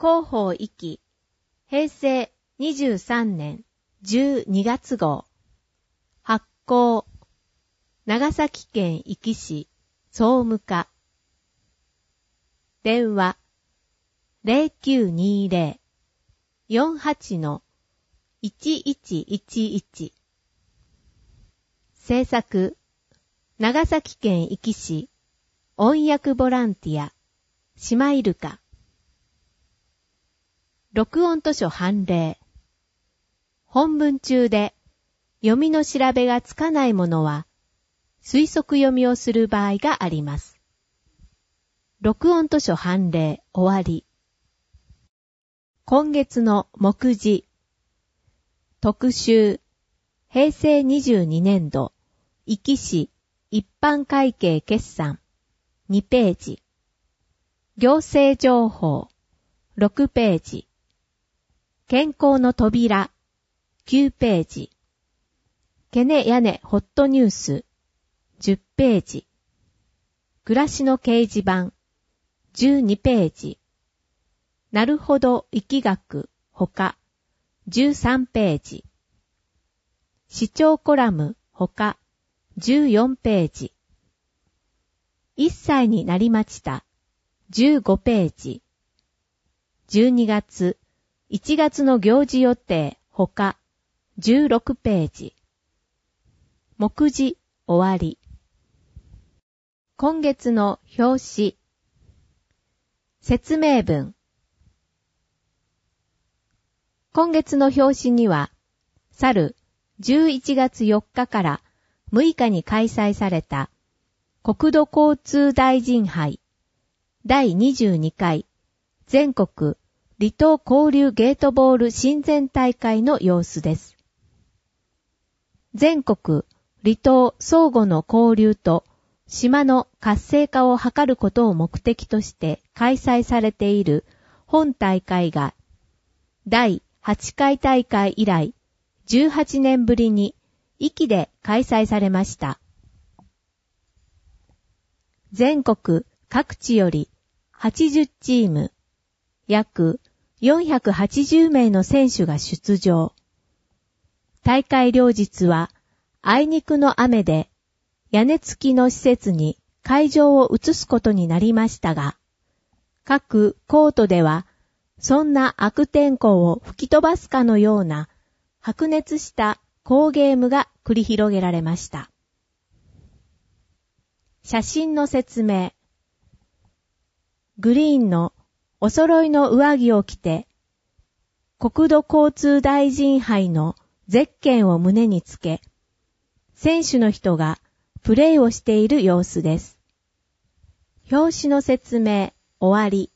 広報壱岐平成23年12月号発行長崎県壱岐市総務課電話 0920-48-1111 制作長崎県壱岐市音訳ボランティアシマイルカ録音図書判例本文中で読みの調べがつかないものは推測読みをする場合があります。録音図書判例終わり。今月の目次特集平成22年度壱岐市一般会計決算2ページ行政情報6ページ健康の扉9ページケネヤネホットニュース10ページ暮らしの掲示板12ページなるほど疫学他13ページ市長コラム他14ページ1歳になりました15ページ12月1月の行事予定他16ページ目次終わり今月の表紙説明文今月の表紙には去る11月4日から6日に開催された国土交通大臣杯第22回全国離島交流ゲートボール親善大会の様子です。全国離島相互の交流と島の活性化を図ることを目的として開催されている本大会が第8回大会以来18年ぶりに壱岐で開催されました。全国各地より80チーム、約480名の選手が出場。大会両日はあいにくの雨で屋根付きの施設に会場を移すことになりましたが、各コートではそんな悪天候を吹き飛ばすかのような白熱した好ゲームが繰り広げられました。写真の説明。グリーンのお揃いの上着を着て、国土交通大臣杯のゼッケンを胸につけ、選手の人がプレーをしている様子です。表紙の説明終わり。